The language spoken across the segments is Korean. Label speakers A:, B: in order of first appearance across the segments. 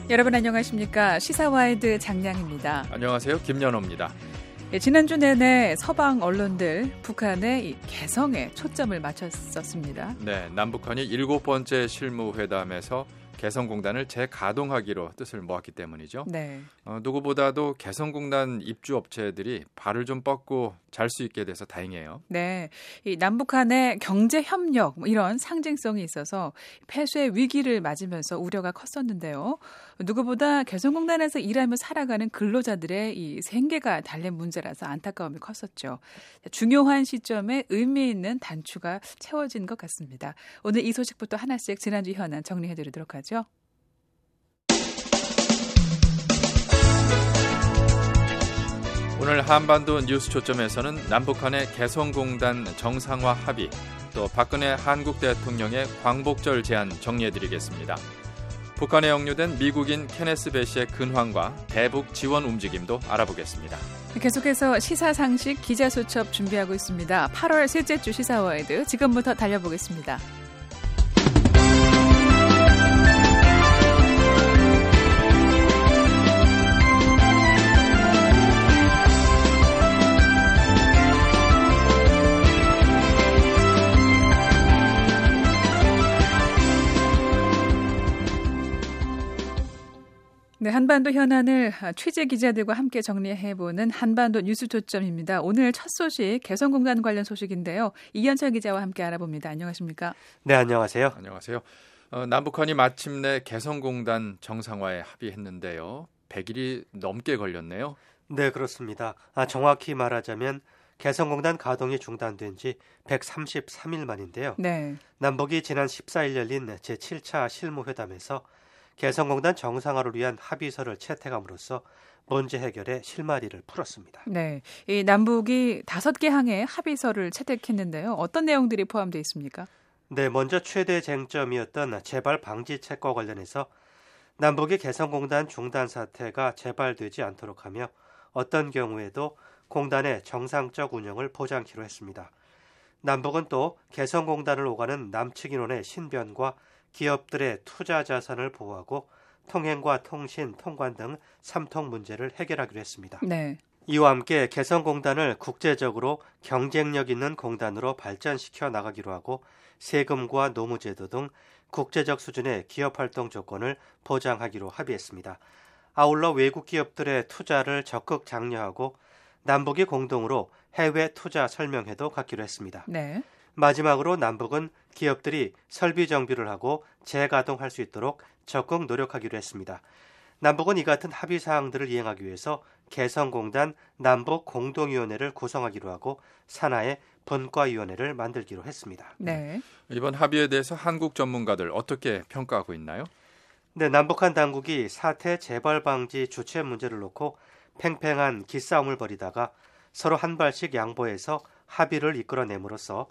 A: 여러분 안녕하십니까? 시사와이드 장량입니다.
B: 안녕하세요. 김연호입니다.
A: 지난주 내내 서방 언론들 북한의 개성에 초점을 맞췄었습니다.
B: 네, 남북한이 7번째 실무회담에서 개성공단을 재가동하기로 뜻을 모았기 때문이죠.
A: 네.
B: 누구보다도 개성공단 입주업체들이 발을 좀 뻗고 잘 수 있게 돼서 다행이에요.
A: 네, 이 남북한의 경제 협력 이런 상징성이 있어서 폐쇄 위기를 맞으면서 우려가 컸었는데요. 누구보다 개성공단에서 일하며 살아가는 근로자들의 이 생계가 달린 문제라서 안타까움이 컸었죠. 중요한 시점에 의미 있는 단추가 채워진 것 같습니다. 오늘 이 소식부터 하나씩 지난주 현안 정리해드리도록 하죠.
B: 오늘 한반도 뉴스 초점에서는 남북한의 개성공단 정상화 합의, 또 박근혜 한국 대통령의 광복절 제안 정리해드리겠습니다. 북한에 역류된 미국인 케네스 배시의 근황과 대북 지원 움직임도 알아보겠습니다.
A: 계속해서 시사상식 기자수첩 준비하고 있습니다. 8월 셋째 주 시사와이드 지금부터 달려보겠습니다. 네, 한반도 현안을 취재 기자들과 함께 정리해보는 한반도 뉴스 초점입니다. 오늘 첫 소식 개성공단 관련 소식인데요. 이현철 기자와 함께 알아봅니다. 안녕하십니까?
C: 네, 안녕하세요.
B: 안녕하세요. 남북한이 마침내 개성공단 정상화에 합의했는데요. 100일이 넘게 걸렸네요.
C: 네, 그렇습니다. 정확히 말하자면 개성공단 가동이 중단된 지 133일 만인데요.
A: 네.
C: 남북이 지난 14일 열린 제7차 실무회담에서 개성공단 정상화를 위한 합의서를 채택함으로써 문제 해결의 실마리를 풀었습니다.
A: 네, 이 남북이 5개 항의 합의서를 채택했는데요. 어떤 내용들이 포함되어 있습니까?
C: 네, 먼저 최대 쟁점이었던 재발 방지책과 관련해서 남북이 개성공단 중단 사태가 재발되지 않도록 하며 어떤 경우에도 공단의 정상적 운영을 보장키로 했습니다. 남북은 또 개성공단을 오가는 남측 인원의 신변과 기업들의 투자 자산을 보호하고 통행과 통신, 통관 등 3통 문제를 해결하기로 했습니다.
A: 네.
C: 이와 함께 개성공단을 국제적으로 경쟁력 있는 공단으로 발전시켜 나가기로 하고 세금과 노무제도 등 국제적 수준의 기업활동 조건을 보장하기로 합의했습니다. 아울러 외국 기업들의 투자를 적극 장려하고 남북이 공동으로 해외 투자 설명회도 갖기로 했습니다.
A: 네.
C: 마지막으로 남북은 기업들이 설비 정비를 하고 재가동할 수 있도록 적극 노력하기로 했습니다. 남북은 이 같은 합의 사항들을 이행하기 위해서 개성공단 남북공동위원회를 구성하기로 하고 산하의 분과위원회를 만들기로 했습니다.
A: 네.
B: 이번 합의에 대해서 한국 전문가들 어떻게 평가하고 있나요?
C: 네, 남북한 당국이 사태 재발 방지 주체 문제를 놓고 팽팽한 기싸움을 벌이다가 서로 한 발씩 양보해서 합의를 이끌어냄으로써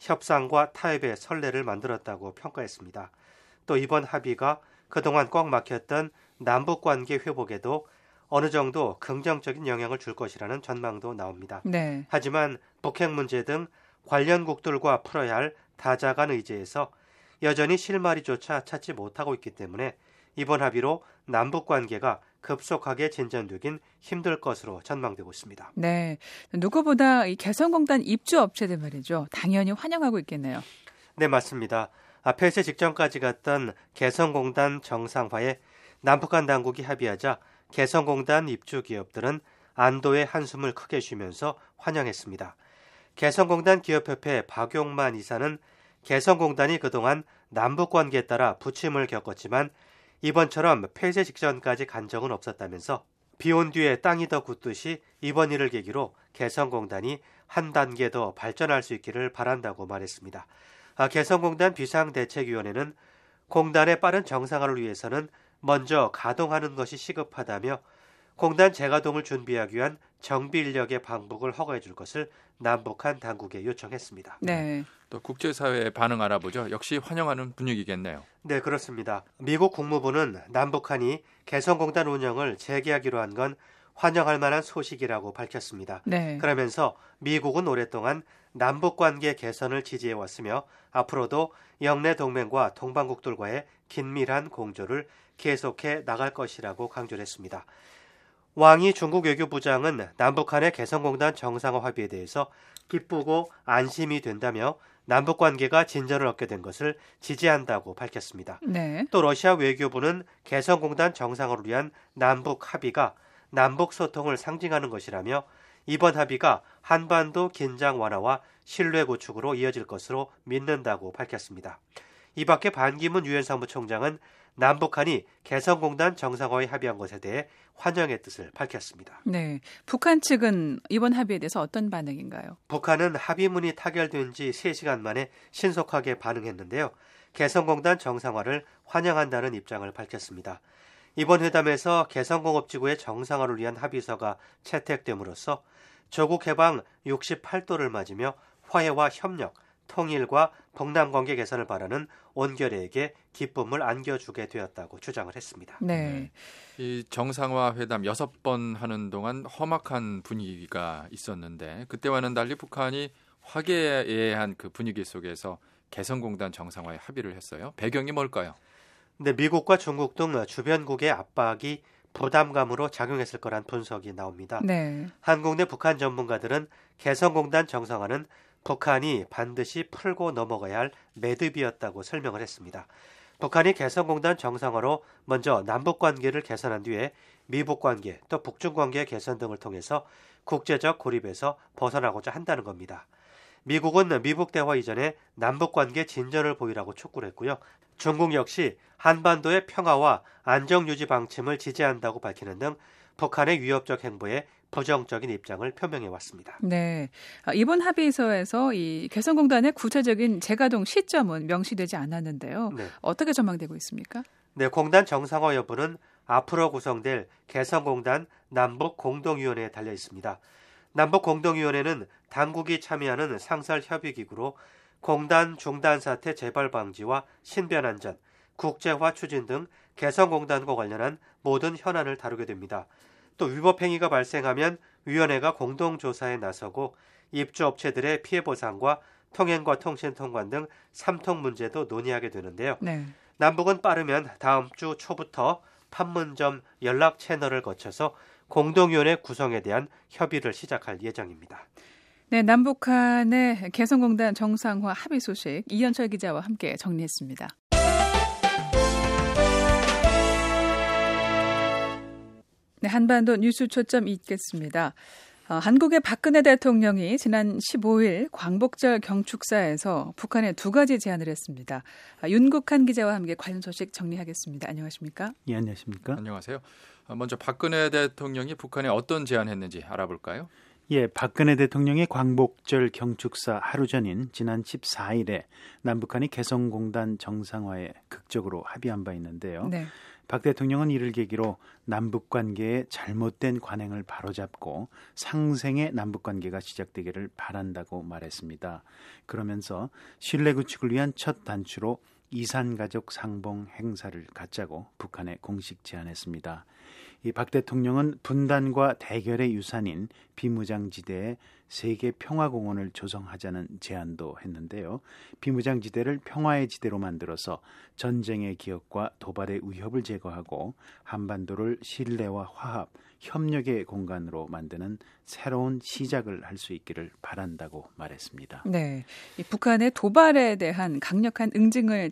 C: 협상과 타협의 선례를 만들었다고 평가했습니다. 또 이번 합의가 그동안 꽉 막혔던 남북관계 회복에도 어느 정도 긍정적인 영향을 줄 것이라는 전망도 나옵니다.
A: 네.
C: 하지만 북핵 문제 등 관련국들과 풀어야 할 다자간 의제에서 여전히 실마리조차 찾지 못하고 있기 때문에 이번 합의로 남북관계가 급속하게 진전되긴 힘들 것으로 전망되고 있습니다.
A: 네, 누구보다 이 개성공단 입주업체들 말이죠. 당연히 환영하고 있겠네요.
C: 네, 맞습니다. 폐쇄 직전까지 갔던 개성공단 정상화에 남북한 당국이 합의하자 개성공단 입주 기업들은 안도의 한숨을 크게 쉬면서 환영했습니다. 개성공단 기업협회 박용만 이사는 개성공단이 그동안 남북관계에 따라 부침을 겪었지만 이번처럼 폐쇄 직전까지 간 적은 없었다면서 비온 뒤에 땅이 더 굳듯이 이번 일을 계기로 개성공단이 한 단계 더 발전할 수 있기를 바란다고 말했습니다. 개성공단 비상대책위원회는 공단의 빠른 정상화를 위해서는 먼저 가동하는 것이 시급하다며 공단 재가동을 준비하기 위한 정비 인력의 방북을 허가해 줄 것을 남북한 당국에 요청했습니다.
A: 네.
B: 또 국제사회의 반응 알아보죠. 역시 환영하는 분위기겠네요.
C: 네, 그렇습니다. 미국 국무부는 남북한이 개성공단 운영을 재개하기로 한 건 환영할 만한 소식이라고 밝혔습니다.
A: 네.
C: 그러면서 미국은 오랫동안 남북관계 개선을 지지해왔으며 앞으로도 영내 동맹과 동반국들과의 긴밀한 공조를 계속해 나갈 것이라고 강조를 했습니다. 왕이 중국 외교부장은 남북한의 개성공단 정상화 합의에 대해서 기쁘고 안심이 된다며 남북 관계가 진전을 얻게 된 것을 지지한다고 밝혔습니다.
A: 네.
C: 또 러시아 외교부는 개성공단 정상화를 위한 남북 합의가 남북 소통을 상징하는 것이라며 이번 합의가 한반도 긴장 완화와 신뢰 구축으로 이어질 것으로 믿는다고 밝혔습니다. 이 밖에 반기문 유엔 사무총장은 남북한이 개성공단 정상화에 합의한 것에 대해 환영의 뜻을 밝혔습니다.
A: 네, 북한 측은 이번 합의에 대해서 어떤 반응인가요?
C: 북한은 합의문이 타결된 지 3시간 만에 신속하게 반응했는데요. 개성공단 정상화를 환영한다는 입장을 밝혔습니다. 이번 회담에서 개성공업지구의 정상화를 위한 합의서가 채택됨으로써 조국 해방 68도를 맞으며 화해와 협력, 통일과 북남관계 개선을 바라는 온결에게 기쁨을 안겨주게 되었다고 주장을 했습니다.
A: 네.
B: 이 정상화 회담 6번 하는 동안 험악한 분위기가 있었는데 그때와는 달리 북한이 화기애애한 의한 그 분위기 속에서 개성공단 정상화에 합의를 했어요. 배경이 뭘까요?
C: 네, 미국과 중국 등 주변국의 압박이 부담감으로 작용했을 거란 분석이 나옵니다.
A: 네.
C: 한국 내 북한 전문가들은 개성공단 정상화는 북한이 반드시 풀고 넘어가야 할 매듭이었다고 설명을 했습니다. 북한이 개성공단 정상화로 먼저 남북관계를 개선한 뒤에 미북관계 또 북중관계 개선 등을 통해서 국제적 고립에서 벗어나고자 한다는 겁니다. 미국은 미북 대화 이전에 남북관계 진전을 보이라고 촉구를 했고요. 중국 역시 한반도의 평화와 안정 유지 방침을 지지한다고 밝히는 등 북한의 위협적 행보에 부정적인 입장을 표명해 왔습니다.
A: 네, 이번 합의서에서 이 개성공단의 구체적인 재가동 시점은 명시되지 않았는데요.
C: 네.
A: 어떻게 전망되고 있습니까?
C: 네, 공단 정상화 여부는 앞으로 구성될 개성공단 남북공동위원회에 달려 있습니다. 남북공동위원회는 당국이 참여하는 상설협의기구로 공단 중단 사태 재발 방지와 신변안전, 국제화 추진 등 개성공단과 관련한 모든 현안을 다루게 됩니다. 또 위법 행위가 발생하면 위원회가 공동조사에 나서고 입주업체들의 피해 보상과 통행과 통신 통관 등 3통 문제도 논의하게 되는데요.
A: 네. 남북은
C: 빠르면 다음 주 초부터 판문점 연락 채널을 거쳐서 공동위원회 구성에 대한 협의를 시작할 예정입니다.
A: 네, 남북한의 개성공단 정상화 합의 소식 이현철 기자와 함께 정리했습니다. 네, 한반도 뉴스 초점 있겠습니다. 한국의 박근혜 대통령이 지난 15일 광복절 경축사에서 북한에 2가지 제안을 했습니다. 윤국한 기자와 함께 관련 소식 정리하겠습니다. 안녕하십니까?
D: 예, 안녕하십니까?
B: 안녕하세요. 먼저 박근혜 대통령이 북한에 어떤 제안했는지 알아볼까요?
D: 예, 박근혜 대통령의 광복절 경축사 하루 전인 지난 14일에 남북한이 개성공단 정상화에 극적으로 합의한 바 있는데요.
A: 네.
D: 박 대통령은 이를 계기로 남북관계의 잘못된 관행을 바로잡고 상생의 남북관계가 시작되기를 바란다고 말했습니다. 그러면서 신뢰 구축을 위한 첫 단추로 이산가족 상봉 행사를 갖자고 북한에 공식 제안했습니다. 이 박 대통령은 분단과 대결의 유산인 비무장지대에 세계 평화공원을 조성하자는 제안도 했는데요. 비무장지대를 평화의 지대로 만들어서 전쟁의 기억과 도발의 위협을 제거하고 한반도를 신뢰와 화합, 협력의 공간으로 만드는 새로운 시작을 할 수 있기를 바란다고 말했습니다.
A: 네, 이 북한의 도발에 대한 강력한 응징을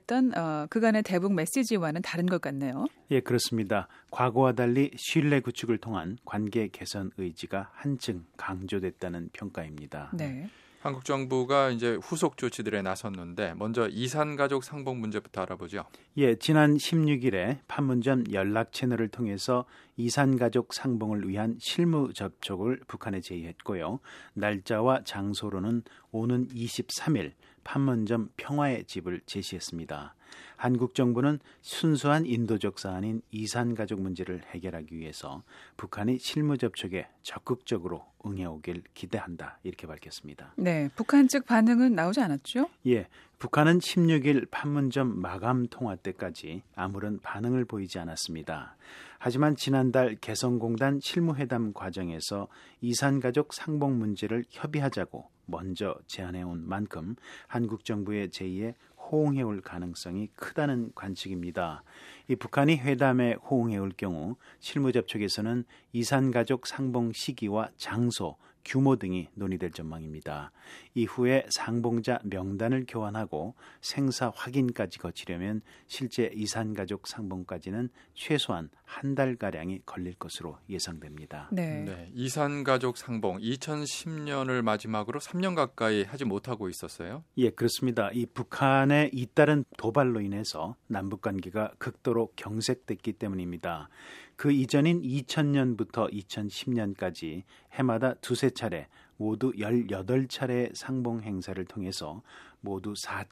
A: 다짐했던 그간의 대북 메시지와는 다른 것 같네요.
D: 예, 그렇습니다. 과거와 달리 신뢰 구축을 통한 관계 개선 의지가 한층 강조됐다는 평가입니다.
A: 네.
B: 한국 정부가 이제 후속 조치들에 나섰는데 먼저 이산가족 상봉 문제부터 알아보죠.
D: 예, 지난 16일에 판문점 연락 채널을 통해서 이산가족 상봉을 위한 실무 접촉을 북한에 제의했고요. 날짜와 장소로는 오는 23일 판문점 평화의 집을 제시했습니다. 한국 정부는 순수한 인도적 사안인 이산가족 문제를 해결하기 위해서 북한이 실무 접촉에 적극적으로 응해오길 기대한다 이렇게 밝혔습니다.
A: 네, 북한 측 반응은 나오지 않았죠?
D: 예, 북한은 16일 판문점 마감 통화 때까지 아무런 반응을 보이지 않았습니다. 하지만 지난달 개성공단 실무회담 과정에서 이산가족 상봉 문제를 협의하자고 먼저 제안해온 만큼 한국 정부의 제의에 호응해올 가능성이 크다는 관측입니다. 이 북한이 회담에 호응해올 경우 실무 접촉에서는 이산가족 상봉 시기와 장소, 규모 등이 논의될 전망입니다. 이후에 상봉자 명단을 교환하고 생사 확인까지 거치려면 실제 이산가족 상봉까지는 최소한 한 달가량이 걸릴 것으로 예상됩니다.
B: 네, 이산가족 상봉 2010년을 마지막으로 3년 가까이 하지 못하고 있었어요?
D: 예, 그렇습니다. 이 북한의 잇따른 도발로 인해서 남북관계가 극도로 경색됐기 때문입니다. 그 이전인 2000년부터 2010년까지 해마다 두세 차례 모두 18차례의 상봉 행사를 통해서 모두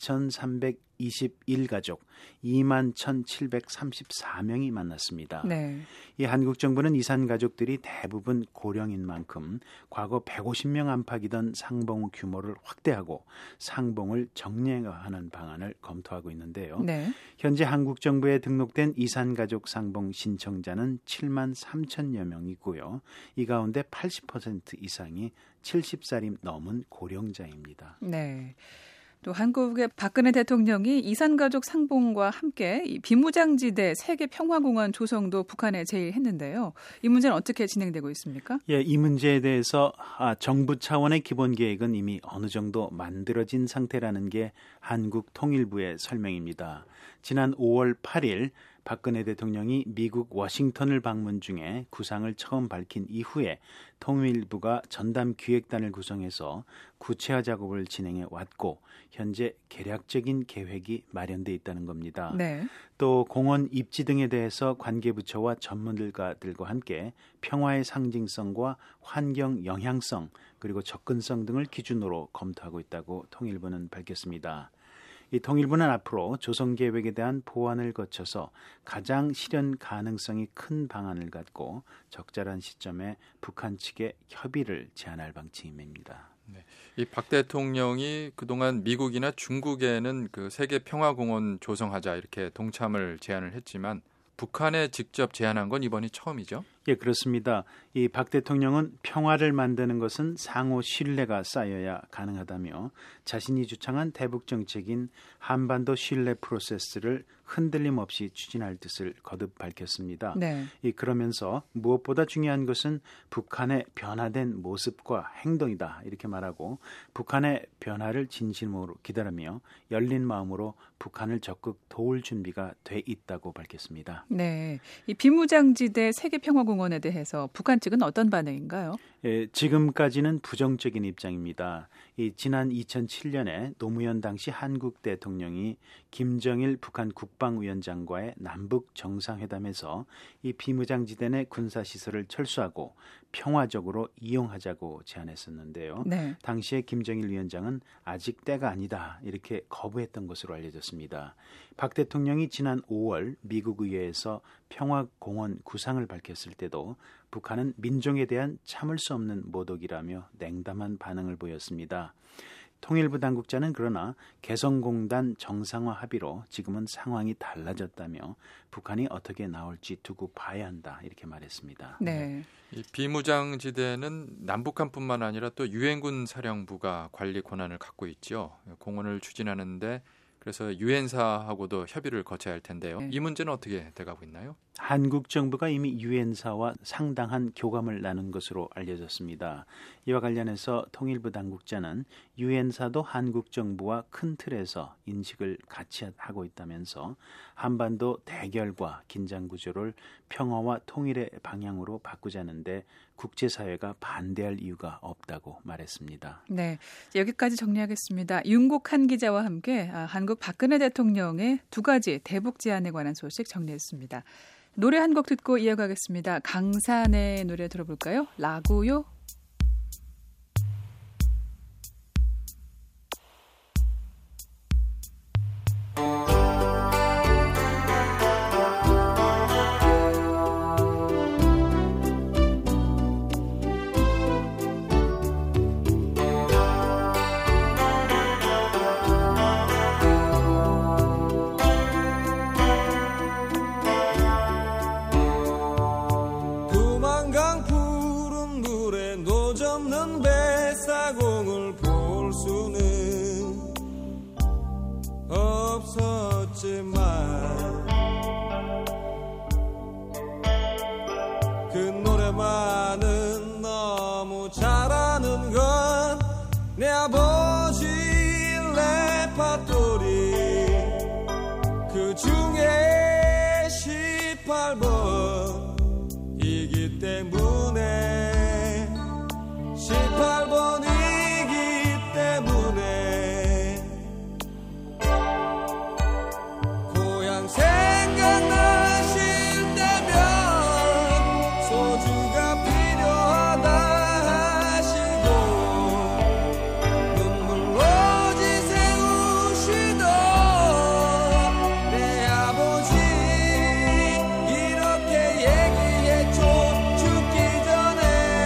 D: 4,321가족 21,734명이 만났습니다.
A: 네.
D: 이 한국 정부는 이산 가족들이 대부분 고령인 만큼 과거 150명 안팎이던 상봉 규모를 확대하고 상봉을 정례화하는 방안을 검토하고 있는데요.
A: 네.
D: 현재 한국 정부에 등록된 이산 가족 상봉 신청자는 7만 3천여 명이고요. 이 가운데 80% 이상이 70살이 넘은 고령자입니다.
A: 네. 또 한국의 박근혜 대통령이 이산가족 상봉과 함께 이 비무장지대 세계평화공원 조성도 북한에 제의했는데요. 이 문제는 어떻게 진행되고 있습니까?
D: 예, 이 문제에 대해서 정부 차원의 기본 계획은 이미 어느 정도 만들어진 상태라는 게 한국 통일부의 설명입니다. 지난 5월 8일 박근혜 대통령이 미국 워싱턴을 방문 중에 구상을 처음 밝힌 이후에 통일부가 전담 기획단을 구성해서 구체화 작업을 진행해 왔고 현재 개략적인 계획이 마련돼 있다는 겁니다.
A: 네.
D: 또 공원 입지 등에 대해서 관계부처와 전문가들과 함께 평화의 상징성과 환경 영향성 그리고 접근성 등을 기준으로 검토하고 있다고 통일부는 밝혔습니다. 이 통일부는 앞으로 조성 계획에 대한 보완을 거쳐서 가장 실현 가능성이 큰 방안을 갖고 적절한 시점에 북한 측에 협의를 제안할 방침입니다.
B: 네. 이 박 대통령이 그동안 미국이나 중국에는 그 세계 평화공원 조성하자 이렇게 동참을 제안을 했지만 북한에 직접 제안한 건 이번이 처음이죠?
D: 예, 그렇습니다. 이 박 대통령은 평화를 만드는 것은 상호 신뢰가 쌓여야 가능하다며 자신이 주창한 대북 정책인 한반도 신뢰 프로세스를 흔들림 없이 추진할 뜻을 거듭 밝혔습니다.
A: 네.
D: 그러면서 무엇보다 중요한 것은 북한의 변화된 모습과 행동이다 이렇게 말하고 북한의 변화를 진심으로 기다리며 열린 마음으로 북한을 적극 도울 준비가 돼 있다고 밝혔습니다.
A: 네. 이 비무장지대 세계평화공원에 대해서 북한 측은 어떤 반응인가요?
D: 예, 지금까지는 부정적인 입장입니다. 지난 2007년에 노무현 당시 한국 대통령이 김정일 북한 국방위원장과의 남북 정상회담에서 이 비무장지대 내 군사시설을 철수하고 평화적으로 이용하자고 제안했었는데요.
A: 네.
D: 당시에 김정일 위원장은 아직 때가 아니다 이렇게 거부했던 것으로 알려졌습니다. 박 대통령이 지난 5월 미국 의회에서 평화공원 구상을 밝혔을 때도 북한은 민족에 대한 참을 수 없는 모독이라며 냉담한 반응을 보였습니다. 통일부 당국자는 그러나 개성공단 정상화 합의로 지금은 상황이 달라졌다며 북한이 어떻게 나올지 두고 봐야 한다 이렇게 말했습니다.
A: 네.
B: 이 비무장지대는 남북한뿐만 아니라 또 유엔군 사령부가 관리 권한을 갖고 있죠. 공원을 추진하는데 그래서 유엔사하고도 협의를 거쳐야 할 텐데요. 이 문제는 어떻게 돼가고 있나요?
D: 한국 정부가 이미 유엔사와 상당한 교감을 나눈 것으로 알려졌습니다. 이와 관련해서 통일부 당국자는 유엔사도 한국 정부와 큰 틀에서 인식을 같이 하고 있다면서 한반도 대결과 긴장 구조를 평화와 통일의 방향으로 바꾸자는데 국제사회가 반대할 이유가 없다고 말했습니다.
A: 네, 여기까지 정리하겠습니다. 윤국한 기자와 함께 한국 박근혜 대통령의 두 가지 대북 제안에 관한 소식 정리했습니다. 노래 한 곡 듣고 이어가겠습니다. 강산의 노래 들어볼까요? 라구요.
E: 두만강 푸른 물에 가뒀지만 그 노래만은 너무 잘하는 건 내 아버지 레파토리 그 중에 18번이기 때문에 18번이기 때문에 고향 생각나실 때면 소주가 필요하다 하시고 눈물로 지새우시던 내 아버지 이렇게 얘기했죠. 죽기 전에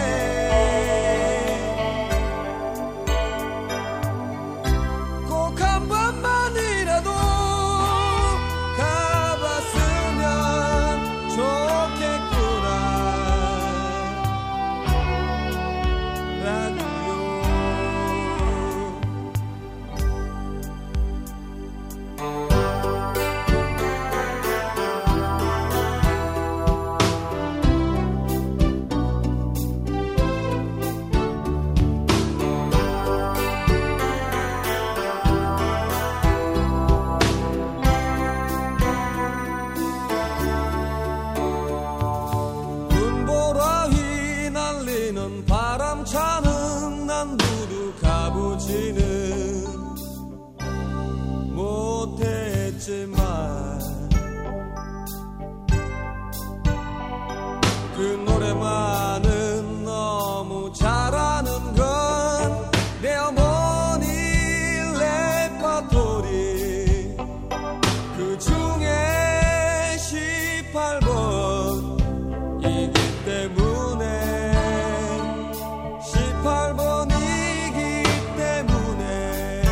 E: 꼭 한 번만이라도 가봤으면 좋겠구나 라디오 눈보라 휘날리는 바람차는 난부두 가보지는 못했지만 그 노래만은 너무 잘하는 건 내 어머니 레파토리 그 중에 18번이기 때문에 18번이기 때문에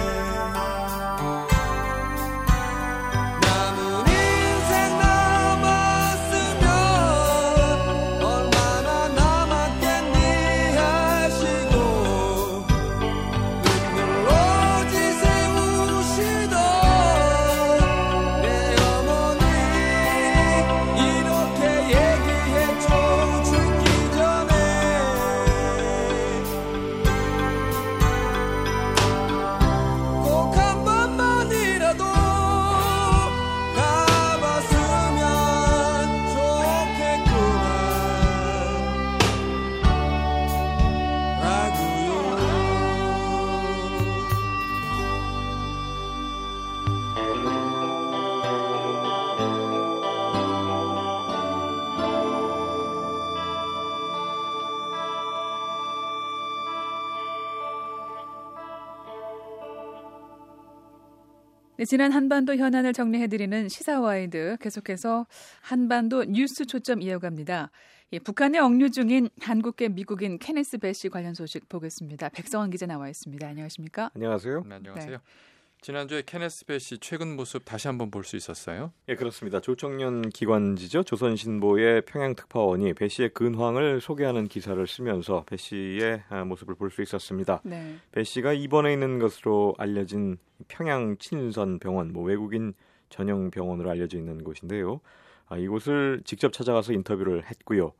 E: 남은 인생 남았으면 얼마나 남았겠니 하시고 눈물로 지새우시던 내 어머니 이렇게 얘기했죠. 죽기 전에 꼭 한 번만이라도 가봤으면 좋겠구나 라고요.
A: 네, 지난 한반도 현안을 정리해드리는 시사와이드 계속해서 한반도 뉴스 초점 이어갑니다. 예, 북한에 억류 중인 한국계 미국인 케네스 배시 관련 소식 보겠습니다. 백성원 기자 나와 있습니다. 안녕하십니까?
F: 안녕하세요.
B: 네, 안녕하세요.
A: 네.
B: 지난주에 케네스 배시 최근 모습 다시 한번 볼 수 있었어요?
F: 예, 그렇습니다. 조청년 기관지죠. 조선신보의 평양특파원이 배 씨의 근황을 소개하는 기사를 쓰면서 배 씨의 모습을 볼 수 있었습니다.
A: 네.
F: 배 씨가 입원해 있는 것으로 알려진 평양 친선 병원, 외국인 전용 병원으로 알려져 있는 곳인데요. 이곳을 직접 찾아가서 인터뷰를 했고요.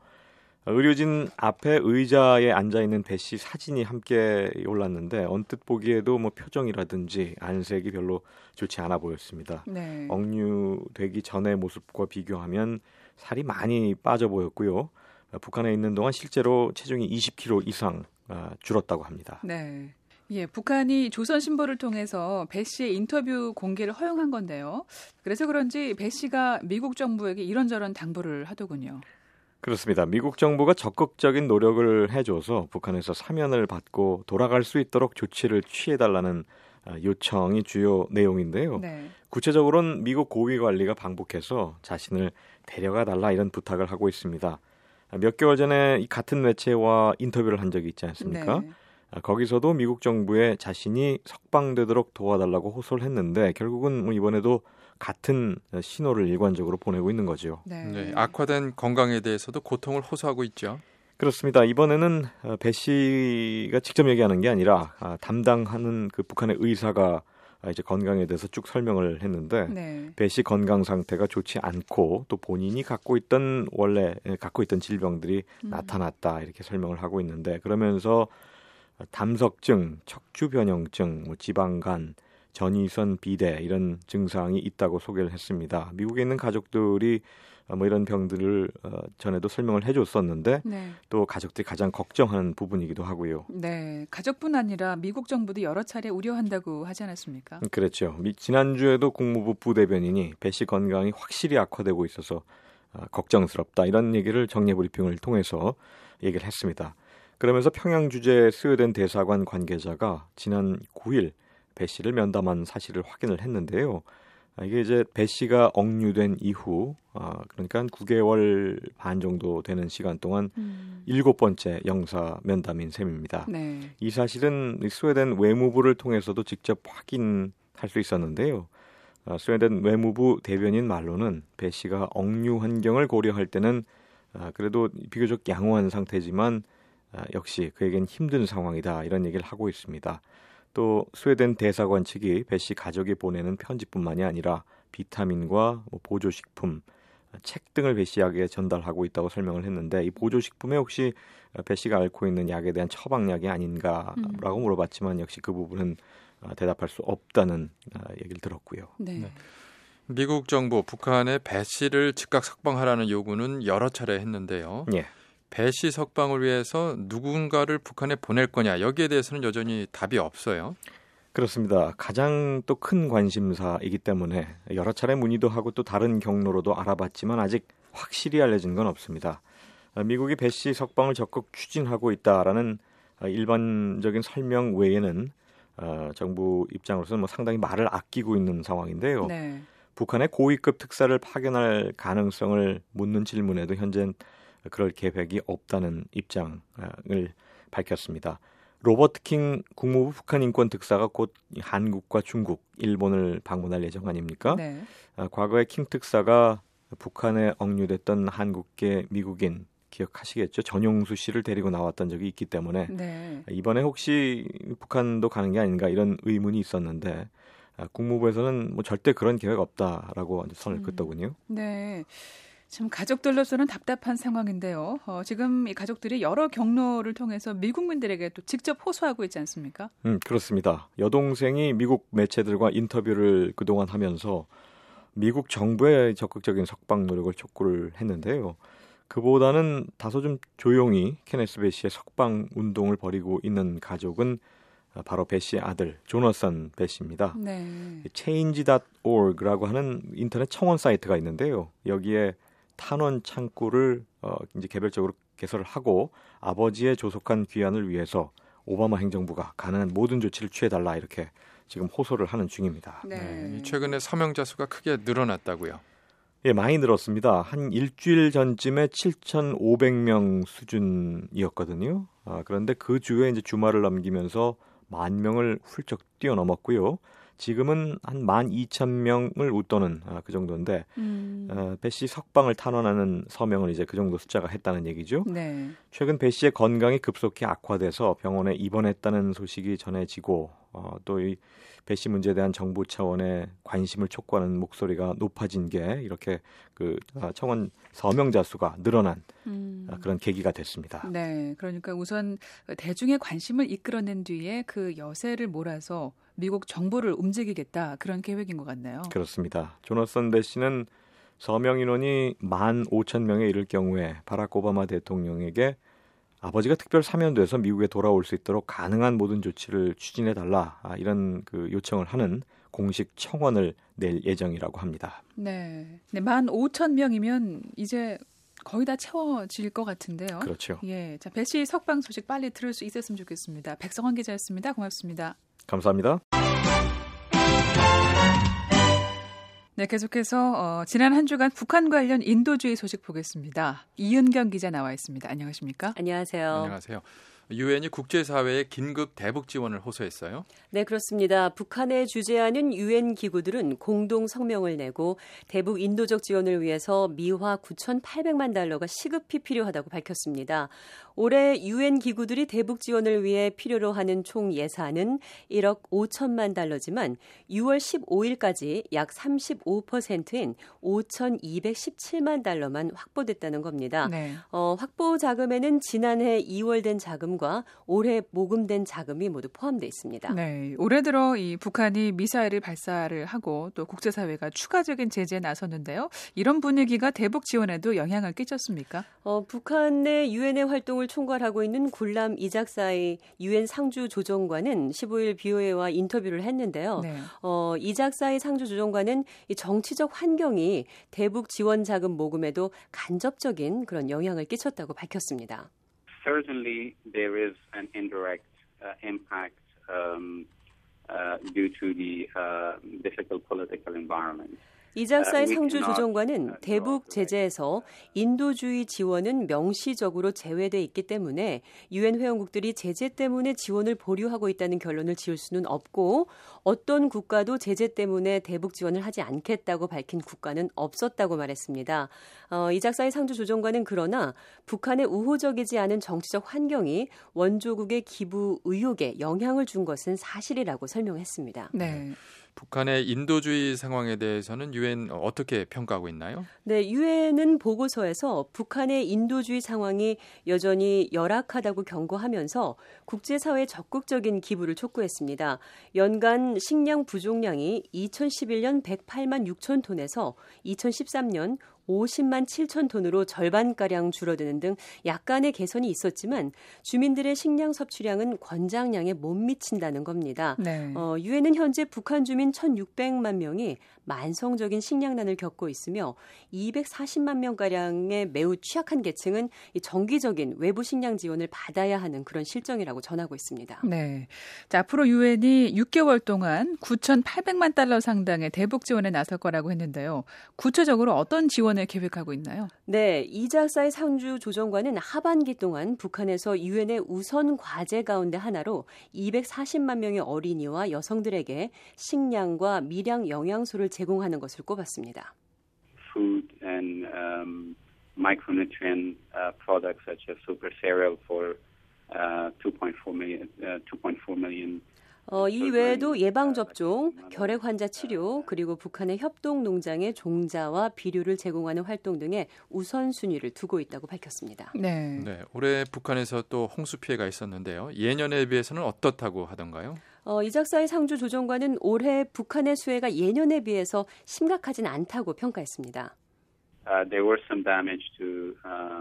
F: 의료진 앞에 의자에 앉아있는 배 씨 사진이 함께 올랐는데 언뜻 보기에도 표정이라든지 안색이 별로 좋지 않아 보였습니다.
A: 네.
F: 억류되기 전의 모습과 비교하면 살이 많이 빠져 보였고요. 북한에 있는 동안 실제로 체중이 20kg 이상 줄었다고 합니다.
A: 네. 예, 북한이 조선신보를 통해서 배 씨의 인터뷰 공개를 허용한 건데요. 그래서 그런지 배 씨가 미국 정부에게 이런저런 당부를 하더군요.
F: 그렇습니다. 미국 정부가 적극적인 노력을 해줘서 북한에서 사면을 받고 돌아갈 수 있도록 조치를 취해달라는 요청이 주요 내용인데요.
A: 네.
F: 구체적으로는 미국 고위관리가 방북해서 자신을 데려가달라 이런 부탁을 하고 있습니다. 몇 개월 전에 이 같은 매체와 인터뷰를 한 적이 있지 않습니까?
A: 네.
F: 거기서도 미국 정부에 자신이 석방되도록 도와달라고 호소를 했는데 결국은 이번에도 같은 신호를 일관적으로 보내고 있는 거죠.
A: 네.
B: 네, 악화된 건강에 대해서도 고통을 호소하고 있죠.
F: 그렇습니다. 이번에는 배 씨가 직접 얘기하는 게 아니라 담당하는 그 북한의 의사가 이제 건강에 대해서 쭉 설명을 했는데
A: 네.
F: 배 씨 건강 상태가 좋지 않고 또 본인이 원래 갖고 있던 질병들이 나타났다 이렇게 설명을 하고 있는데 그러면서 담석증, 척추 변형증, 지방간, 전이선 비대 이런 증상이 있다고 소개를 했습니다. 미국에 있는 가족들이 이런 병들을 전에도 설명을 해줬었는데
A: 네.
F: 또 가족들이 가장 걱정하는 부분이기도 하고요.
A: 네, 가족뿐 아니라 미국 정부도 여러 차례 우려한다고 하지 않았습니까?
F: 그렇죠. 지난주에도 국무부 부대변인이 배 씨 건강이 확실히 악화되고 있어서 걱정스럽다 이런 얘기를 정례 브리핑을 통해서 얘기를 했습니다. 그러면서 평양 주재 스웨덴 대사관 관계자가 지난 9일 배 씨를 면담한 사실을 확인을 했는데요. 이게 이제 배 씨가 억류된 이후 그러니까 한 9개월 반 정도 되는 시간 동안 7번째 영사 면담인 셈입니다.
A: 네.
F: 이 사실은 스웨덴 외무부를 통해서도 직접 확인할 수 있었는데요. 스웨덴 외무부 대변인 말로는 배 씨가 억류 환경을 고려할 때는 그래도 비교적 양호한 상태지만 역시 그에겐 힘든 상황이다 이런 얘기를 하고 있습니다. 또 스웨덴 대사관 측이 배 씨 가족이 보내는 편지뿐만이 아니라 비타민과 보조식품, 책 등을 배 씨에게 전달하고 있다고 설명을 했는데 이 보조식품에 혹시 배 씨가 앓고 있는 약에 대한 처방약이 아닌가라고 물어봤지만 역시 그 부분은 대답할 수 없다는 얘기를 들었고요.
A: 네.
B: 네. 미국 정부 북한의 배 씨를 즉각 석방하라는 요구는 여러 차례 했는데요.
F: 예.
B: 배 씨 석방을 위해서 누군가를 북한에 보낼 거냐 여기에 대해서는 여전히 답이 없어요.
F: 그렇습니다. 가장 또 큰 관심사이기 때문에 여러 차례 문의도 하고 또 다른 경로로도 알아봤지만 아직 확실히 알려진 건 없습니다. 미국이 배 씨 석방을 적극 추진하고 있다라는 일반적인 설명 외에는 정부 입장으로서는 상당히 말을 아끼고 있는 상황인데요.
A: 네.
F: 북한의 고위급 특사를 파견할 가능성을 묻는 질문에도 현재는 그럴 계획이 없다는 입장을 밝혔습니다. 로버트 킹 국무부 북한인권 특사가 곧 한국과 중국, 일본을 방문할 예정 아닙니까?
A: 네.
F: 과거에 킹 특사가 북한에 억류됐던 한국계 미국인 기억하시겠죠? 전용수 씨를 데리고 나왔던 적이 있기 때문에
A: 네.
F: 이번에 혹시 북한도 가는 게 아닌가 이런 의문이 있었는데 국무부에서는 절대 그런 계획 없다라고 선을 긋더군요.
A: 네. 지금 가족들로서는 답답한 상황인데요. 지금 이 가족들이 여러 경로를 통해서 미국민들에게 또 직접 호소하고 있지 않습니까?
F: 그렇습니다. 여동생이 미국 매체들과 인터뷰를 그동안 하면서 미국 정부의 적극적인 석방 노력을 촉구를 했는데요. 그보다는 다소 좀 조용히 케네스 배 씨의 석방 운동을 벌이고 있는 가족은 바로 배 씨의 아들 조너선 배 씨입니다.
A: 네.
F: change.org라고 하는 인터넷 청원 사이트가 있는데요. 여기에 탄원 창구를 이제 개별적으로 개설을 하고 아버지의 조속한 귀환을 위해서 오바마 행정부가 가능한 모든 조치를 취해달라 이렇게 지금 호소를 하는 중입니다.
A: 네.
B: 최근에 서명자 수가 크게 늘어났다고요.
F: 예, 많이 늘었습니다. 한 일주일 전쯤에 7,500명 수준이었거든요. 그런데 그 주에 이제 주말을 넘기면서 10,000명을 훌쩍 뛰어넘었고요. 지금은 한 12,000명을 웃도는 그 정도인데 배 씨 석방을 탄원하는 서명을 이제 그 정도 숫자가 했다는 얘기죠.
A: 네.
F: 최근 배 씨의 건강이 급속히 악화돼서 병원에 입원했다는 소식이 전해지고 또 이 배 씨 문제에 대한 정부 차원의 관심을 촉구하는 목소리가 높아진 게 이렇게 그 청원 서명자 수가 늘어난 그런 계기가 됐습니다.
A: 네. 그러니까 우선 대중의 관심을 이끌어낸 뒤에 그 여세를 몰아서 미국 정부를 움직이겠다 그런 계획인 것 같네요.
F: 그렇습니다. 조너선 배 씨는 서명 인원이 15,000명에 이를 경우에 바락 오바마 대통령에게 아버지가 특별 사면돼서 미국에 돌아올 수 있도록 가능한 모든 조치를 추진해달라 이런 그 요청을 하는 공식 청원을 낼 예정이라고 합니다.
A: 네. 15,000명이면 이제 거의 다 채워질 것 같은데요.
F: 그렇죠.
A: 예. 자, 배 씨 석방 소식 빨리 들을 수 있었으면 좋겠습니다. 백성원 기자였습니다. 고맙습니다.
F: 감사합니다.
A: 네, 계속해서 지난 한 주간 북한 관련 인도주의 소식 보겠습니다. 이은경 기자 나와 있습니다. 안녕하십니까?
G: 안녕하세요.
B: 안녕하세요. 유엔이 국제사회에 긴급 대북 지원을 호소했어요.
G: 네, 그렇습니다. 북한에 주재하는 유엔 기구들은 공동 성명을 내고 대북 인도적 지원을 위해서 미화 9,800만 달러가 시급히 필요하다고 밝혔습니다. 올해 유엔 기구들이 대북 지원을 위해 필요로 하는 총 예산은 1억 5천만 달러지만 6월 15일까지 약 35%인 5,217만 달러만 확보됐다는 겁니다.
A: 네.
G: 확보 자금에는 지난해 2월 된 자금과 올해 모금된 자금이 모두 포함되어 있습니다.
A: 네, 올해 들어 이 북한이 미사일을 발사를 하고 또 국제사회가 추가적인 제재에 나섰는데요. 이런 분위기가 대북 지원에도 영향을 끼쳤습니까?
G: 북한 내 유엔의 활동을 총괄하고 있는 굴람 이작사이 유엔 상주 조정관은 15일 BOA와 인터뷰를 했는데요.
A: 네.
G: 이작사이 상주 조정관은 이 정치적 환경이 대북 지원 자금 모금에도 간접적인 그런 영향을 끼쳤다고 밝혔습니다.
H: Certainly, there is an indirect impact due to the difficult political environment.
G: 이작사의 상주 조정관은 대북 제재에서 인도주의 지원은 명시적으로 제외돼 있기 때문에 유엔 회원국들이 제재 때문에 지원을 보류하고 있다는 결론을 지을 수는 없고 어떤 국가도 제재 때문에 대북 지원을 하지 않겠다고 밝힌 국가는 없었다고 말했습니다. 이작사의 상주 조정관은 그러나 북한의 우호적이지 않은 정치적 환경이 원조국의 기부 의욕에 영향을 준 것은 사실이라고 설명했습니다.
A: 네.
B: 북한의 인도주의 상황에 대해서는 유엔 어떻게 평가하고 있나요?
G: 네, 유엔은 보고서에서 북한의 인도주의 상황이 여전히 열악하다고 경고하면서 국제사회 적극적인 기부를 촉구했습니다. 연간 식량 부족량이 2011년 108만 6천 톤에서 2013년 50만 7천 톤으로 절반가량 줄어드는 등 약간의 개선이 있었지만 주민들의 식량 섭취량은 권장량에 못 미친다는 겁니다.
A: 네.
G: 유엔은 현재 북한 주민 1,600만 명이 만성적인 식량난을 겪고 있으며 240만 명가량의 매우 취약한 계층은 정기적인 외부 식량 지원을 받아야 하는 그런 실정이라고 전하고 있습니다.
A: 네. 자, 앞으로 유엔이 6개월 동안 9,800만 달러 상당의 대북 지원에 나설 거라고 했는데요. 구체적으로 어떤 지원을 계획하고 있나요?
G: 네, 이작사의 상주 조정관은 하반기 동안 북한에서 유엔의 우선 과제 가운데 하나로 240만 명의 어린이와 여성들에게 식량과 미량 영양소를 제공하는 것을 꼽았습니다.
H: Food and micronutrient products such as super cereal for 2.4 million.
G: 이 외에도 예방접종, 결핵 환자 치료, 그리고 북한의 협동농장에 종자와 비료를 제공하는 활동 등에 우선순위를 두고 있다고 밝혔습니다.
A: 네.
B: 네, 올해 북한에서 또 홍수 피해가 있었는데요. 예년에 비해서는 어떻다고 하던가요?
G: 이작사의 상주 조정관은 올해 북한의 수해가 예년에 비해서 심각하진 않다고 평가했습니다.
H: There was some damage to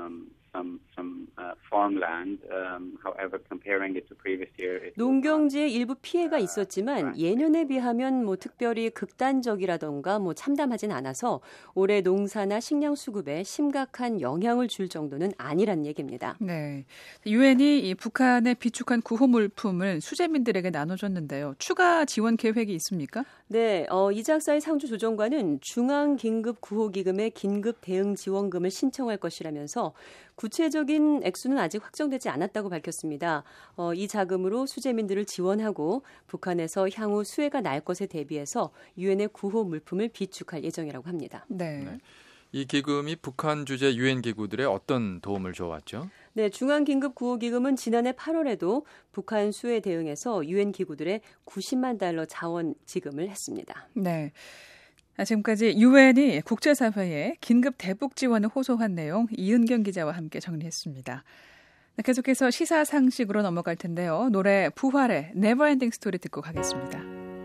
H: some farmland. However, comparing it to previous year,
G: 농경지에 일부 피해가 있었지만 예년에 비하면 특별히 극단적이라던가 참담하진 않아서 올해 농사나 식량 수급에 심각한 영향을 줄 정도는 아니란 얘기입니다.
A: 네. 유엔이 이 북한의 비축한 구호 물품을 수재민들에게 나눠줬는데요. 추가 지원 계획이 있습니까?
G: 네, 이작사의 상주 조정관은 중앙긴급구호기금에 긴급 대응 지원금을 신청할 것이라면서 구체적인 액수는 아직 확정되지 않았다고 밝혔습니다. 이 자금으로 수재민들을 지원하고 북한에서 향후 수해가 날 것에 대비해서 유엔의 구호 물품을 비축할 예정이라고 합니다.
A: 네.
B: 네. 이 기금이 북한 주재 유엔 기구들의 어떤 도움을 줘왔죠?
G: 네, 중앙긴급구호기금은 지난해 8월에도 북한 수해 대응에서 유엔 기구들의 90만 달러 자원 지급을 했습니다.
A: 네. 지금까지 유엔이 국제사회에 긴급 대북 지원을 호소한 내용 이은경 기자와 함께 정리했습니다. 계속해서 시사상식으로 넘어갈 텐데요. 노래 부활의 네버엔딩 스토리 듣고 가겠습니다.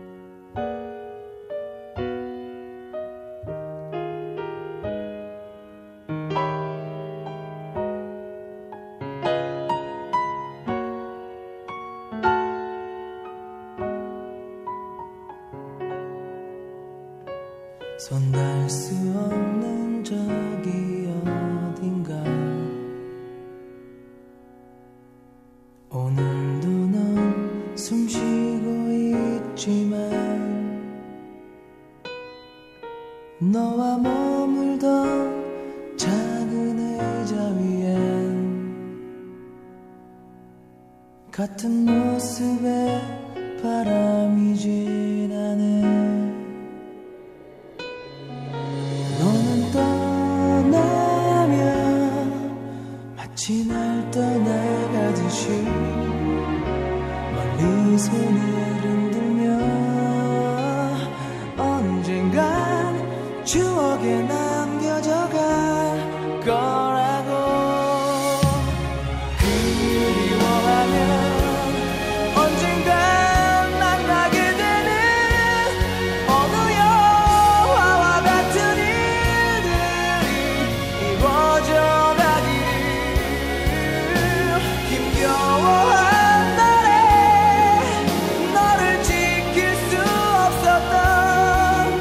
E: 손댈 수 없는 저기 어딘가 오늘도 넌 숨쉬고 있지만 너와 머물던 작은 의자 위엔 같은 모습에 바람이 지나네. 너는 떠나면 마치 날 떠나가듯이 멀리 손을 흔들며 언젠간 추억에 남겨져 갈 거라고. 그리워하면 언젠간 만나게 되는 어느 영화와 같은 일들이 이루어져 가기를. 힘겨워한 날에 너를 지킬 수 없었던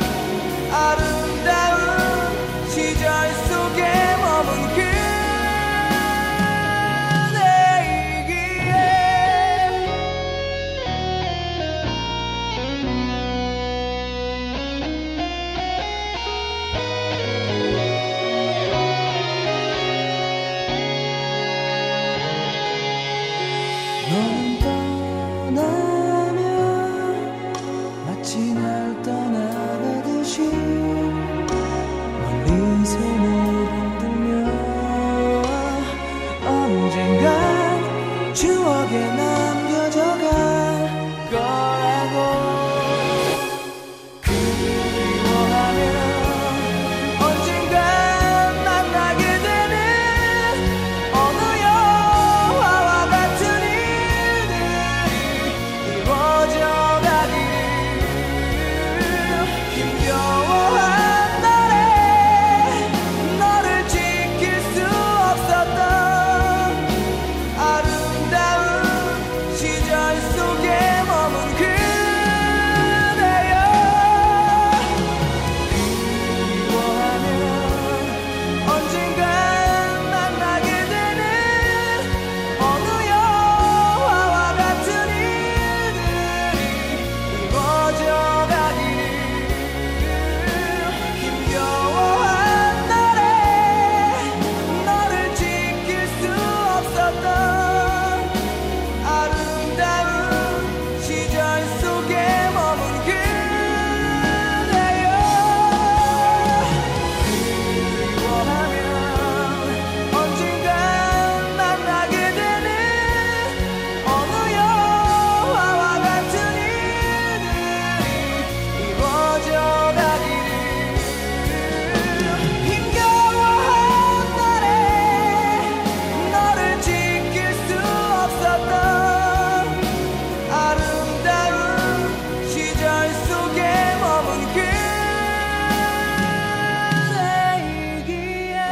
E: 아름다운 시절 속에 머문 너는 떠나면 마치 날 떠나가듯이 멀리 손을 흔들며 언젠간 추억에 남겨져 갈 거라고. 그리워하면 언젠간 만나게 되는 어느 영화와 같은 이루어져 가기를. 힘겨워한 날에 너를 지킬 수 없었던 아름다운 시절 속에 머문 그대여. 그리워하면 언젠간 만나게 되는 어느 영화와 같은 일들이 이루어져 가기를. 힘겨워한 날에 너를 지킬 수 없었던 아름다운 시절 속에 머문 그대여. 그리워하면 언젠간 만나게 되는 어느 영화와 같은 일들이 이루어져 가기를. 힘겨워한 날에 너를 지킬 수 없었던 아름다운 시절 속에 머문 그대이기에.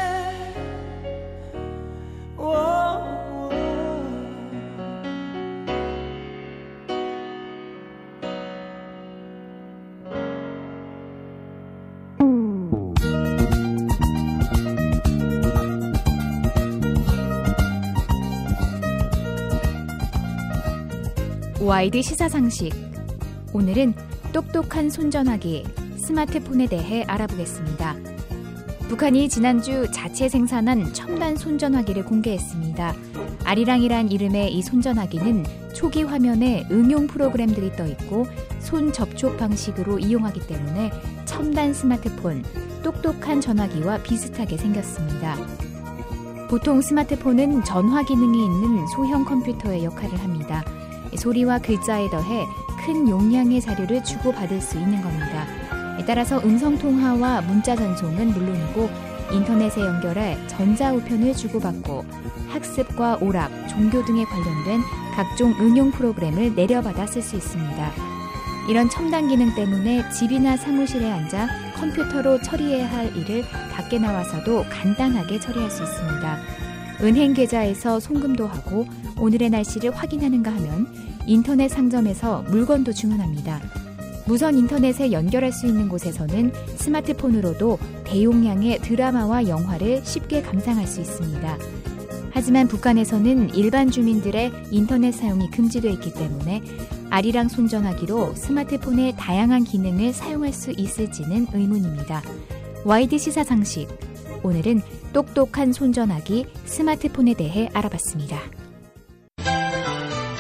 I: 와이드 시사상식. 오늘은 똑똑한 손전화기, 스마트폰에 대해 알아보겠습니다. 북한이 지난주 자체 생산한 첨단 손전화기를 공개했습니다. 아리랑이란 이름의 이 손전화기는 초기 화면에 응용 프로그램들이 떠있고 손 접촉 방식으로 이용하기 때문에 첨단 스마트폰, 똑똑한 전화기와 비슷하게 생겼습니다. 보통 스마트폰은 전화 기능이 있는 소형 컴퓨터의 역할을 합니다. 소리와 글자에 더해 큰 용량의 자료를 주고받을 수 있는 겁니다. 따라서 음성통화와 문자 전송은 물론이고 인터넷에 연결해 전자우편을 주고받고 학습과 오락, 종교 등에 관련된 각종 응용 프로그램을 내려받아 쓸 수 있습니다. 이런 첨단 기능 때문에 집이나 사무실에 앉아 컴퓨터로 처리해야 할 일을 밖에 나와서도 간단하게 처리할 수 있습니다. 은행 계좌에서 송금도 하고 오늘의 날씨를 확인하는가 하면 인터넷 상점에서 물건도 주문합니다. 무선 인터넷에 연결할 수 있는 곳에서는 스마트폰으로도 대용량의 드라마와 영화를 쉽게 감상할 수 있습니다. 하지만 북한에서는 일반 주민들의 인터넷 사용이 금지되어 있기 때문에 아리랑 손전화기로 스마트폰의 다양한 기능을 사용할 수 있을지는 의문입니다. 와이드 시사상식. 오늘은 똑똑한 손전화기, 스마트폰에 대해 알아봤습니다.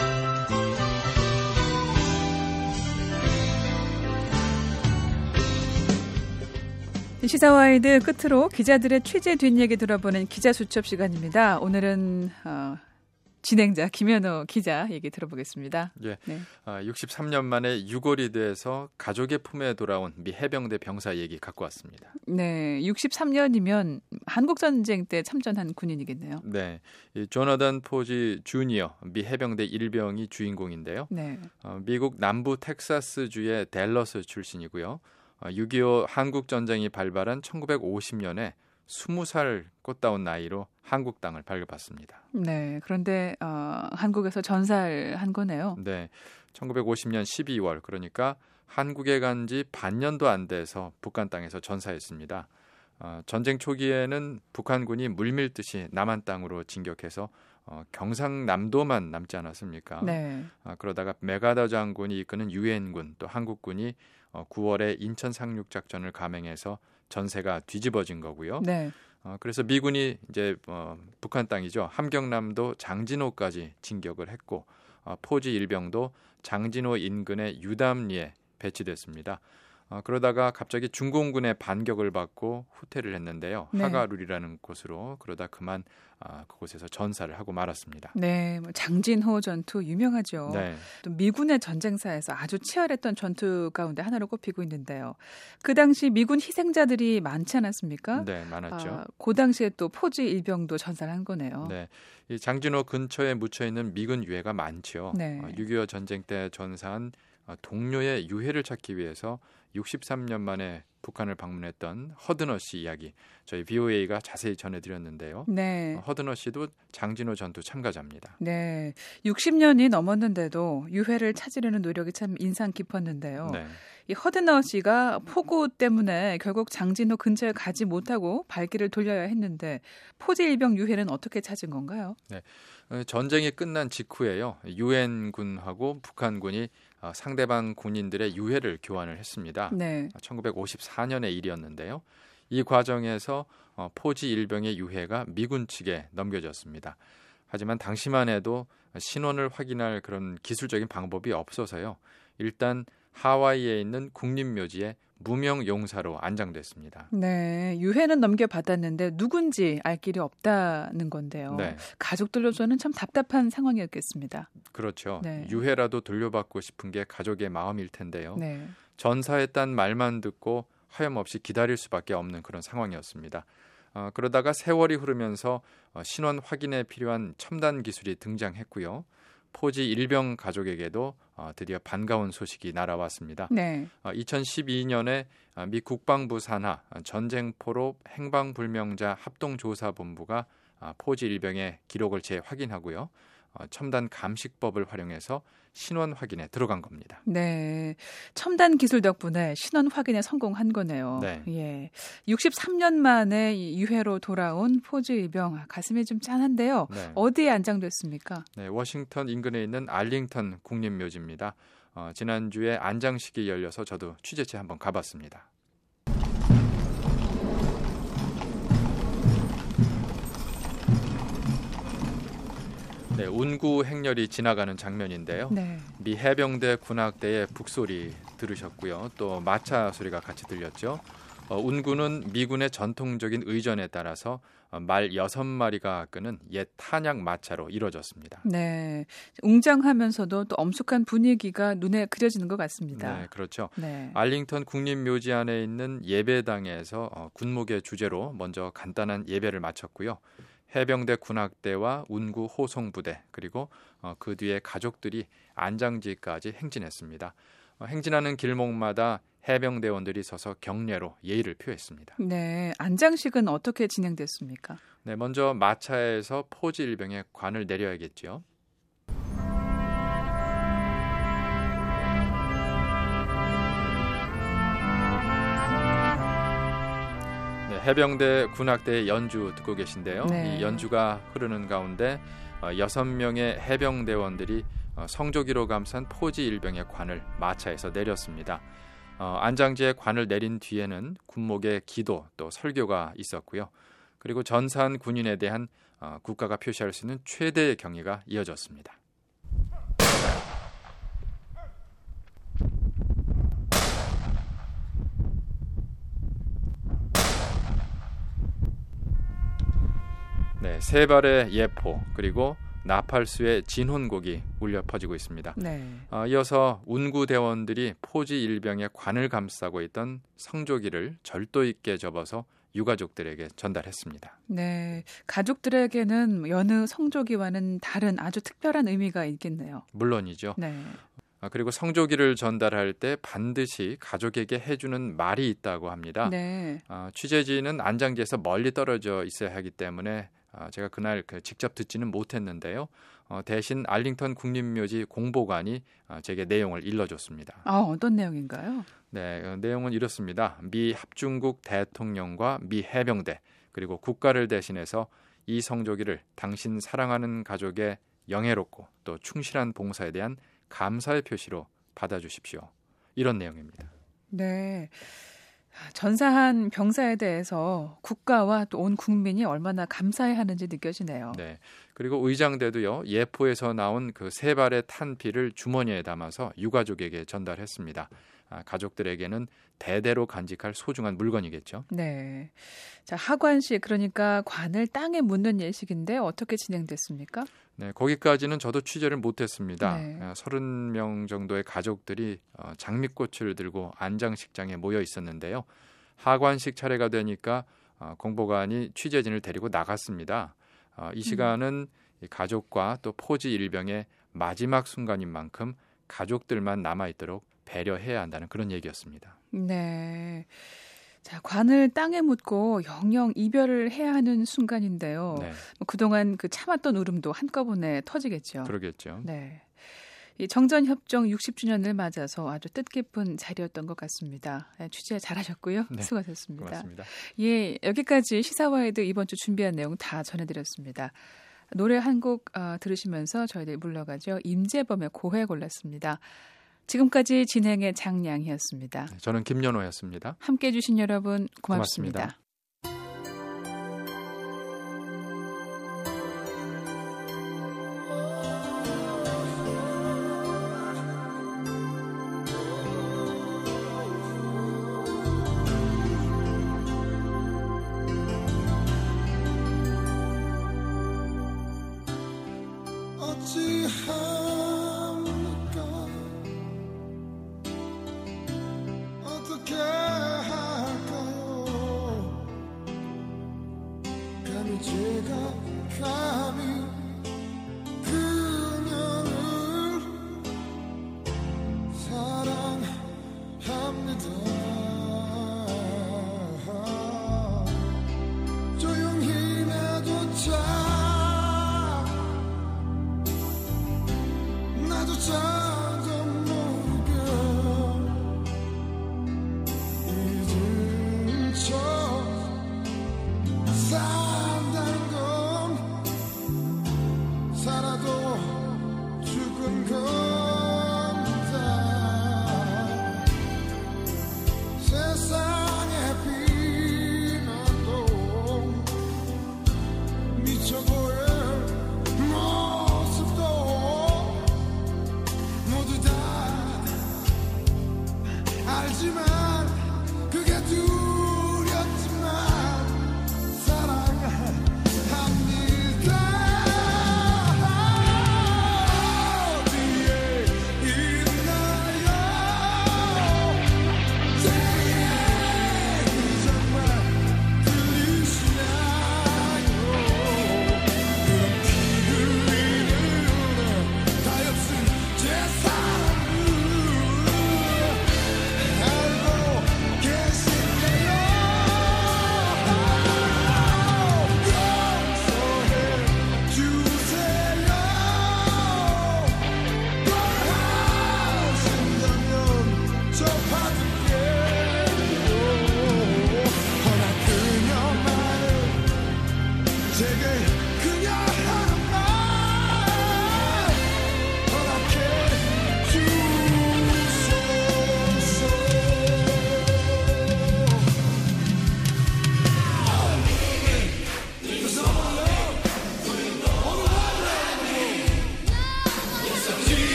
A: 시사와이드 끝으로 기자들의 취재 뒷얘기 들어보는 기자수첩 시간입니다. 오늘은 진행자 김현우 기자 얘기 들어보겠습니다.
B: 예, 네. 63년 만에 유골이 돼서 가족의 품에 돌아온 미 해병대 병사 얘기 갖고 왔습니다.
A: 네, 63년이면 한국전쟁 때 참전한 군인이겠네요.
B: 네, 이 조나단 포지 주니어 미 해병대 일병이 주인공인데요.
A: 네.
B: 미국 남부 텍사스주의 댈러스 출신이고요. 6.25 한국전쟁이 발발한 1950년에 20살 꽃다운 나이로 한국 땅을 발급받습니다.
A: 네, 그런데 한국에서 전사한 거네요.
B: 네, 1950년 12월 그러니까 한국에 간 지 반년도 안 돼서 북한 땅에서 전사했습니다. 전쟁 초기에는 북한군이 물밀듯이 남한 땅으로 진격해서 경상남도만 남지 않았습니까?
A: 네.
B: 그러다가 메가더 장군이 이끄는 유엔군 또 한국군이 9월에 인천 상륙작전을 감행해서 전세가 뒤집어진 거고요.
A: 네.
B: 그래서 미군이 이제 북한 땅이죠. 함경남도 장진호까지 진격을 했고 포지 일병도 장진호 인근의 유담리에 배치됐습니다. 그러다가 갑자기 중공군의 반격을 받고 후퇴를 했는데요.
A: 네.
B: 하가룰이라는 곳으로 그러다 그만 그곳에서 전사를 하고 말았습니다.
A: 네, 장진호 전투 유명하죠.
B: 네.
A: 또 미군의 전쟁사에서 아주 치열했던 전투 가운데 하나로 꼽히고 있는데요. 그 당시 미군 희생자들이 많지 않았습니까?
B: 네, 많았죠.
A: 그 당시에 또 포지 일병도 전사를 한 거네요.
B: 네, 이 장진호 근처에 묻혀 있는 미군 유해가 많죠.
A: 네.
B: 6.25 전쟁 때 전사한 동료의 유해를 찾기 위해서 63년 만에 북한을 방문했던 허드너 씨 이야기 저희 VOA가 자세히 전해드렸는데요.
A: 네.
B: 허드너 씨도 장진호 전투 참가자입니다.
A: 네, 60년이 넘었는데도 유해를 찾으려는 노력이 참 인상 깊었는데요.
B: 네.
A: 이 허드너 씨가 폭우 때문에 결국 장진호 근처에 가지 못하고 발길을 돌려야 했는데 포지 일병 유해는 어떻게 찾은 건가요?
B: 네, 전쟁이 끝난 직후에요. 유엔군하고 북한군이 상대방 군인들의 유해를 교환을 했습니다.
A: 네.
B: 1954년의 일이었는데요. 이 과정에서 포지 일병의 유해가 미군 측에 넘겨졌습니다. 하지만 당시만 해도 신원을 확인할 그런 기술적인 방법이 없어서요. 일단 하와이에 있는 국립묘지에 무명 용사로 안장됐습니다.
A: 네, 유해는 넘겨받았는데 누군지 알 길이 없다는 건데요.
B: 네.
A: 가족들로서는 참 답답한 상황이었겠습니다.
B: 그렇죠.
A: 네.
B: 유해라도 돌려받고 싶은 게 가족의 마음일 텐데요.
A: 네.
B: 전사했다는 말만 듣고 하염없이 기다릴 수밖에 없는 그런 상황이었습니다. 그러다가 세월이 흐르면서 신원 확인에 필요한 첨단 기술이 등장했고요. 포지 일병 가족에게도 드디어 반가운 소식이 날아왔습니다.
A: 네.
B: 2012년에 미 국방부 산하 전쟁포로 행방불명자 합동조사본부가 포지 일병의 기록을 재확인하고요. 첨단 감식법을 활용해서 신원 확인에 들어간 겁니다.
A: 네, 첨단 기술 덕분에 신원 확인에 성공한 거네요.
B: 네.
A: 예, 63년 만에 이 유해로 돌아온 포지 일병 가슴이 좀 짠한데요.
B: 네.
A: 어디에 안장됐습니까?
B: 네, 워싱턴 인근에 있는 알링턴 국립묘지입니다. 지난주에 안장식이 열려서 저도 취재체 한번 가봤습니다. 네, 운구 행렬이 지나가는 장면인데요.
A: 네.
B: 미 해병대 군악대의 북소리 들으셨고요. 또 마차 소리가 같이 들렸죠. 운구는 미군의 전통적인 의전에 따라서 말 6마리가 끄는 옛 탄약 마차로 이루어졌습니다.
A: 네, 웅장하면서도 또 엄숙한 분위기가 눈에 그려지는 것 같습니다.
B: 네, 그렇죠.
A: 네.
B: 알링턴 국립묘지 안에 있는 예배당에서 군목의 주제로 먼저 간단한 예배를 마쳤고요. 해병대 군악대와 운구 호송부대 그리고 그 뒤에 가족들이 안장지까지 행진했습니다. 행진하는 길목마다 해병대원들이 서서 경례로 예의를 표했습니다.
A: 네, 안장식은 어떻게 진행됐습니까?
B: 네, 먼저 마차에서 포지 일병의 관을 내려야겠죠. 네, 해병대 군악대의 연주 듣고 계신데요.
A: 네.
B: 이 연주가 흐르는 가운데 6명의 해병대원들이 성조기로 감싼 포지 일병의 관을 마차에서 내렸습니다. 안장지에 관을 내린 뒤에는 군목의 기도 또 설교가 있었고요. 그리고 전사한 군인에 대한 국가가 표시할 수 있는 최대의 경의가 이어졌습니다. 네, 세 발의 예포 그리고 나팔수의 진혼곡이 울려 퍼지고 있습니다.
A: 네.
B: 이어서 운구 대원들이 포지 일병의 관을 감싸고 있던 성조기를 절도 있게 접어서 유가족들에게 전달했습니다.
A: 네, 가족들에게는 여느 성조기와는 다른 아주 특별한 의미가 있겠네요.
B: 물론이죠.
A: 네.
B: 그리고 성조기를 전달할 때 반드시 가족에게 해주는 말이 있다고 합니다.
A: 네.
B: 취재지는 안장지에서 멀리 떨어져 있어야 하기 때문에 제가 그날 직접 듣지는 못했는데요. 대신 알링턴 국립묘지 공보관이 제게 내용을 일러줬습니다.
A: 어떤 내용인가요?
B: 네, 내용은 이렇습니다. 미 합중국 대통령과 미 해병대 그리고 국가를 대신해서 이 성조기를 당신 사랑하는 가족의 영예롭고 또 충실한 봉사에 대한 감사의 표시로 받아주십시오. 이런 내용입니다.
A: 네. 전사한 병사에 대해서 국가와 또 온 국민이 얼마나 감사해야 하는지 느껴지네요.
B: 네. 그리고 의장대도요. 예포에서 나온 그 세 발의 탄 피를 주머니에 담아서 유가족에게 전달했습니다. 가족들에게는 대대로 간직할 소중한 물건이겠죠.
A: 네. 자, 하관식 그러니까 관을 땅에 묻는 예식인데 어떻게 진행됐습니까?
B: 네, 거기까지는 저도 취재를 못했습니다.
A: 네.
B: 30명 정도의 가족들이 장미꽃을 들고 안장식장에 모여 있었는데요. 하관식 차례가 되니까 공보관이 취재진을 데리고 나갔습니다. 이 시간은 가족과 또 포지 일병의 마지막 순간인 만큼 가족들만 남아있도록 배려해야 한다는 그런 얘기였습니다.
A: 네. 자, 관을 땅에 묻고 영영 이별을 해야 하는 순간인데요.
B: 네.
A: 그동안 참았던 울음도 한꺼번에 터지겠죠.
B: 그러겠죠.
A: 네. 이 정전협정 60주년을 맞아서 아주 뜻깊은 자리였던 것 같습니다. 취재 잘하셨고요.
B: 네.
A: 수고하셨습니다.
B: 고맙습니다.
A: 예, 여기까지 시사와이드 이번 주 준비한 내용 다 전해드렸습니다. 노래 한 곡 들으시면서 저희들 물러가죠. 임재범의 고해 골랐습니다. 지금까지 진행의 장량이었습니다.
B: 저는 김연호였습니다.
A: 함께해 주신 여러분 고맙습니다.